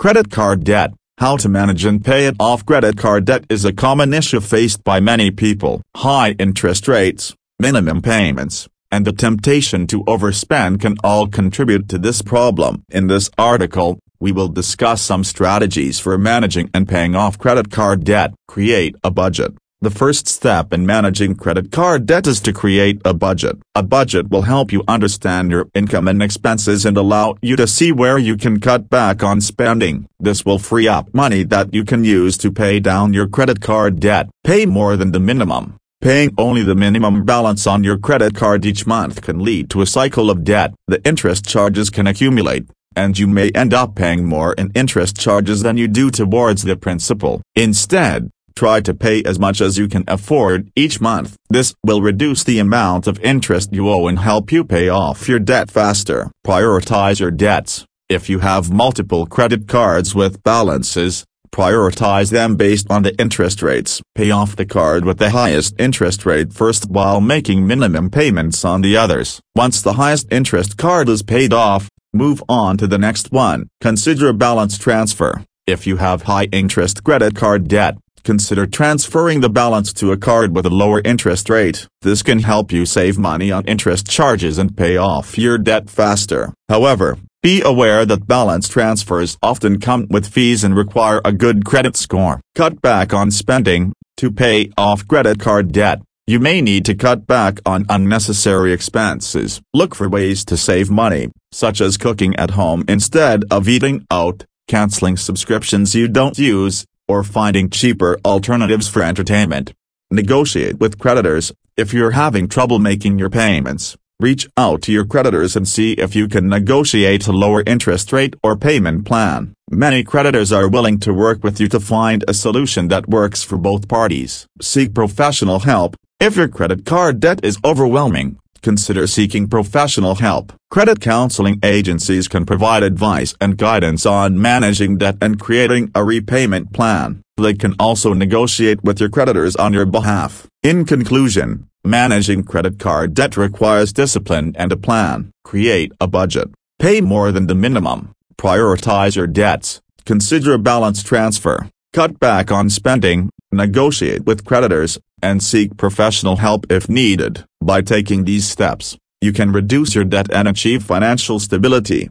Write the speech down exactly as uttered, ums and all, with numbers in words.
Credit card debt. How to manage and pay it off. Credit card debt is a common issue faced by many people. High interest rates, minimum payments, and the temptation to overspend can all contribute to this problem. In this article, we will discuss some strategies for managing and paying off credit card debt. Create a budget. The first step in managing credit card debt is to create a budget. A budget will help you understand your income and expenses and allow you to see where you can cut back on spending. This will free up money that you can use to pay down your credit card debt. Pay more than the minimum. Paying only the minimum balance on your credit card each month can lead to a cycle of debt. The interest charges can accumulate, and you may end up paying more in interest charges than you do towards the principal. Instead, try to pay as much as you can afford each month. This will reduce the amount of interest you owe and help you pay off your debt faster. Prioritize your debts. If you have multiple credit cards with balances, prioritize them based on the interest rates. Pay off the card with the highest interest rate first while making minimum payments on the others. Once the highest interest card is paid off, move on to the next one. Consider a balance transfer. If you have high interest credit card debt, consider transferring the balance to a card with a lower interest rate. This can help you save money on interest charges and pay off your debt faster. However, be aware that balance transfers often come with fees and require a good credit score. Cut back on spending. To pay off credit card debt, you may need to cut back on unnecessary expenses. Look for ways to save money, such as cooking at home instead of eating out, canceling subscriptions you don't use, or finding cheaper alternatives for entertainment. Negotiate with creditors. If you're having trouble making your payments, reach out to your creditors and see if you can negotiate a lower interest rate or payment plan. Many creditors are willing to work with you to find a solution that works for both parties. Seek professional help. If your credit card debt is overwhelming, consider seeking professional help. Credit counseling agencies can provide advice and guidance on managing debt and creating a repayment plan. They can also negotiate with your creditors on your behalf. In conclusion, managing credit card debt requires discipline and a plan. Create a budget. Pay more than the minimum. Prioritize your debts. Consider a balance transfer. Cut back on spending. Negotiate with creditors, and seek professional help if needed. By taking these steps, you can reduce your debt and achieve financial stability.